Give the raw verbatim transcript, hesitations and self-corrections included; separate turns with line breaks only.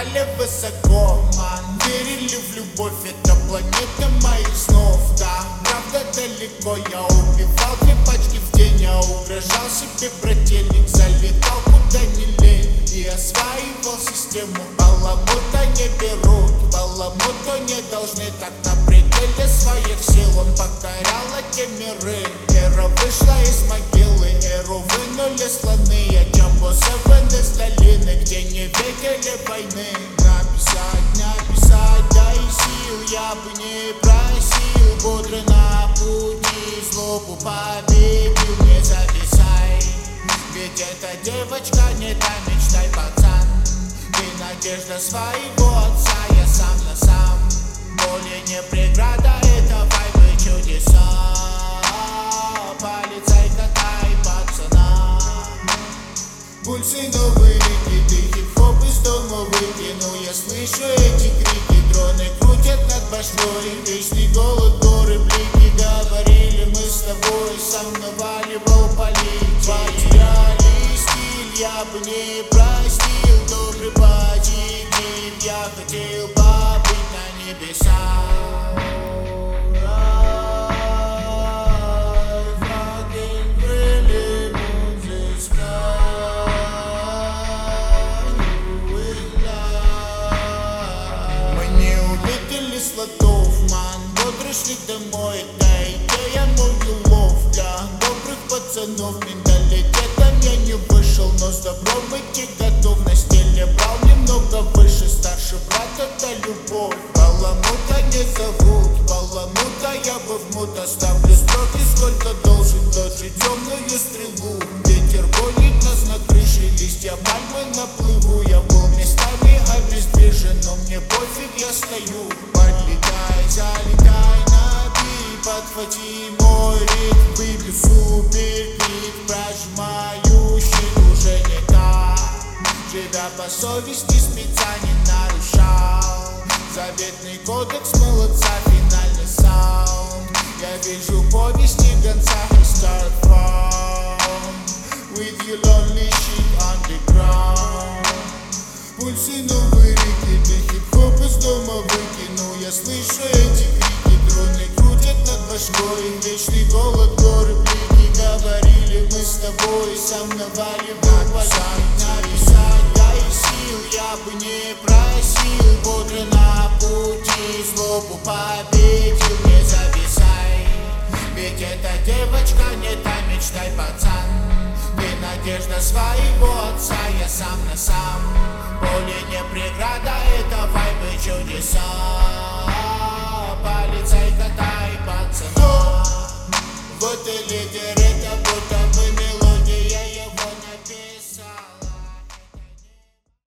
летали высоко, ман. Верили в любовь, это планета моих снов. Да, правда далеко, я убивал две пачки в день. Я угрожал себе, брательник, залетал куда не лень. И осваивал систему, баламута не берут. Баламуту не должны, так на пределе своих сил. Он покорял эти миры. Эра вышла из могилы, эру вынули слоны. А Джамбо-Севен из долины, где не видели войны. Написать, написать, дай сил, я бы не просил. Бодрый на пути, злобу победил, не зависай. Ведь эта девочка не та, мечтай, пацан. Ты надежда своего отца, я сам на сам. Более не преграда, это вайбы чудеса. Полицайка, тай, пацана. Пульсы новые реки, ты хип-хоп из дома выкинул. Я слышу эти крики, дроны крутят над башкой. Вечный голод, горы, блики, говорили мы с тобой. Сам наваливал политик. Потеряли стиль, я бы не простил. Добрый патик, я хотел побыть на небесах. Слотов, ман, бодро шли домой. Да, идея мой улов для добрых пацанов. Менталитетом я не вышел, но с добром идти готов. На стиле брал немного выше, старший брат — это любовь. Баламута не зовут, баламута я бы в мут. Оставлю строки, сколько должен, даже темную стрелу. Ветер гонит нас на крыше, листья пальмы на плыву. Я был местами обездвижен, но мне пофиг, я стою. Подлетай, залетай на бит, подхвати мой ритм. Выбью супер клип, прожимаю щит, уже не так. Живя по совести, спеца не нарушал. Заветный кодекс молодца, финальный саунд. Я вижу повести гонца и start from with your lonely shit on the ground. Пульсы новые реки, ты хип-хоп из дома выкинул. Я слышу эти крики, дроны крутят над башкой. Вечный голод, горы, блики, говорили мы с тобой. Сам наваливал полей. Написать, дай сил, я бы не просил. Бодрый на пути, злобу победил, не зависай. Ведь эта девочка не та, мечтай, пацан. Ты надежда своего отца, я сам на сам. Более не преграда, это вайбы чудеса. Полицайка, тай, пацана. Вот и лидер, это